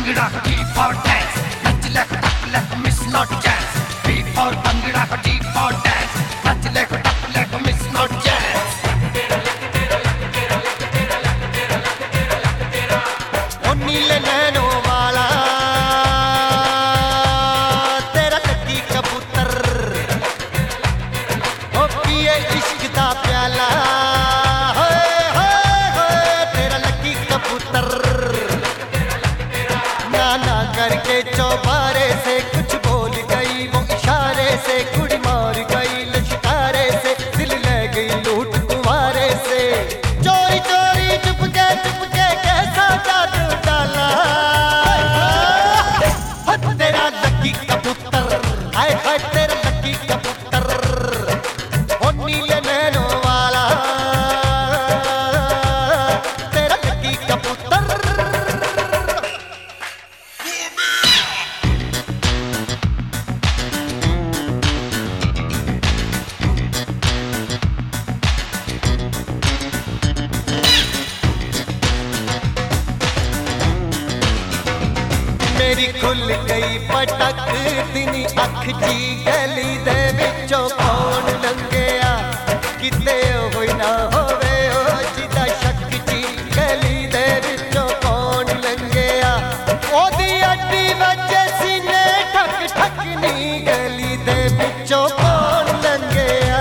Bhangra, D for dance. Touch left, tap left, miss not chance. B for Bhangra, D for dance. Touch left, tap left, miss not chance. ओ नीले नैनों वाला तेरा lucky कबूतर, ओ पिए इश्क दा प्याला, तेरा लकी कबूतर। ना करके चौबारे से कुछ बोल गई, वो इशारे से कुड़ी मार गई, लश्कारे से दिल ले गई लूट कुंवारे से। चोरी चोरी चुपके कैसा जादू डाला, तेरा लकी कबूतर, हाय हाय तेरा लकी कबूतर। ओ नीले नैनों वाला तेरा लकी कबूतर। मेरी खुल गई पटक दिनी अख जी, गली दे विचों कौन लंघिया, किते होई ना होवे ओ जिदा शक जी, गली दे विचों कौन लंघिया। ओदी अड्डी वजे सीने ठक ठक नी, गली दे विचों कौन लंघिया।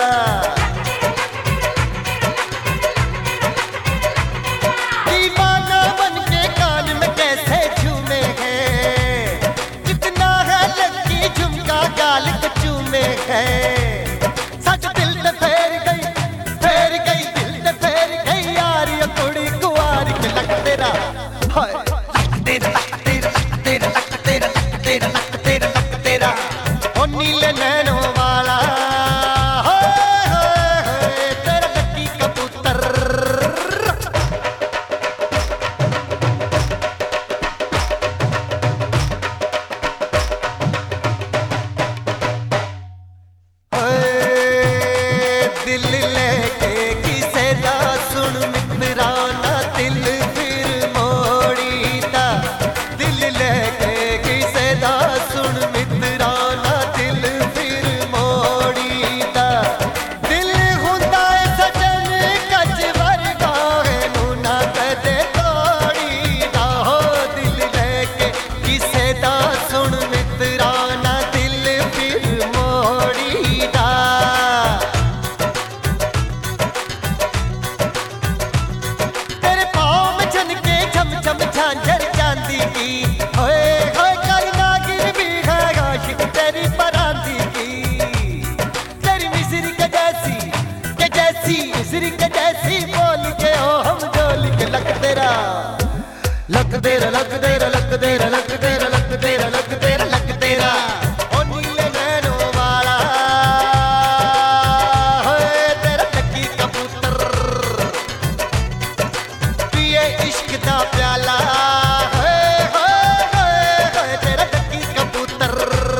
दीवाना बन के कान में कैसे झूमे हैं, कितना है लकी झुमका गाल को चूमे है। सच दिल ते फेर गई दिल ते फेर गई यार, ये कुड़ी कुआरी के लक तेरा, हाय तेरा लक तेरा लक तेरा लक तेरा लक तेरा लक तेरा। ओ नीले नैनों वाला, हाय तेरा लकी कबूतर। दिल लेके किसे दा सुन मित्राना, दिल फिर मोड़ी दा। दिल लेके किसे दा सुन मित्राना, दिल फिर मोड़ी दा। दिल हुंदा है सजन कच वर्गा, नू ना कदे तोड़ी दा। हो दिल लेके किसे दा सुन मित्राना, दिल फिर मोड़ी दा। तेरे पाँव में झनके झम झम झांझर चांदी की, होए होए कल नागिन भी है आशिक तेरी परांदी की। तेरी मिस्री के जैसी मिस्री के जैसी बोल के ओ हम डोल के लक तेरा लक तेरा लक तेरा लक तेरा लक तेरा लक तेरा लक तेरा लक तेरा। ओ नीले नैनों वाला, होए तेरा लकी कबूतर, पिए इश्क दा प्याला, तेरा लकी कबूतर।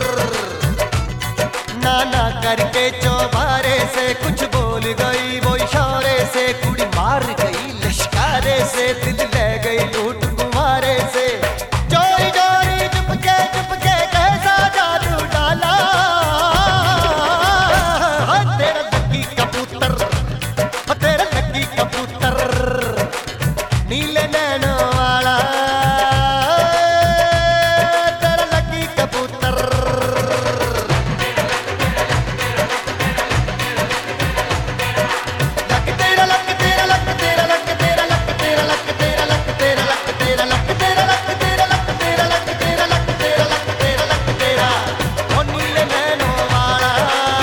ना करके चौबारे से कुछ बोल गई, वो इशारे से कुड़ी मार गई, लश्कारे से दिल ले गई लूट कुंवारे से। चोरी चोरी चुपके कैसा जादू डाला, तेरा लकी कबूतर, तेरा लकी कबूतर। नीले नैनों वाला तेरा लकी कबूतर। लक तेरा लक तेरा लक तेरा लक तेरा लक तेरा लक तेरा लक तेरा लक तेरा लक तेरा लक तेरा लक तेरा लक तेरा लक तेरा लक तेरा लक तेरा। ओ नीले नैनों वाला,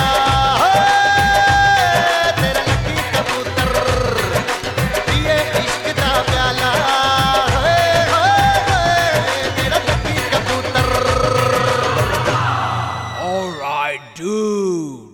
तेरा लकी कबूतर, पिए इश्क दा प्याला, तेरा लकी कबूतर। All right, dude.